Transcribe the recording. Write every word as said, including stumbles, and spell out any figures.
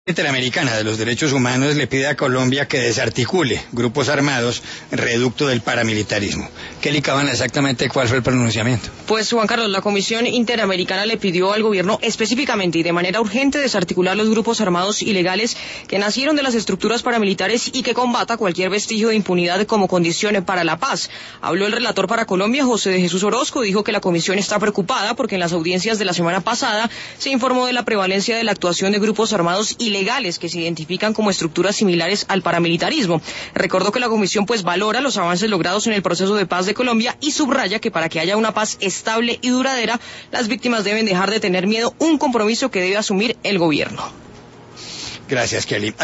Interamericana de los Derechos Humanos le pide a Colombia que desarticule grupos armados, reducto del paramilitarismo. Kelly Cabana, exactamente cuál fue el pronunciamiento. Pues Juan Carlos, la Comisión Interamericana le pidió al gobierno específicamente y de manera urgente desarticular los grupos armados ilegales que nacieron de las estructuras paramilitares y que combata cualquier vestigio de impunidad como condición para la paz. Habló el relator para Colombia, José de Jesús Orozco, dijo que la comisión está preocupada porque en las audiencias de la semana pasada se informó de la prevalencia de la actuación de grupos armados ilegales legales que se identifican como estructuras similares al paramilitarismo. Recordó que la comisión pues valora los avances logrados en el proceso de paz de Colombia y subraya que para que haya una paz estable y duradera, las víctimas deben dejar de tener miedo, un compromiso que debe asumir el gobierno. Gracias, Kelly.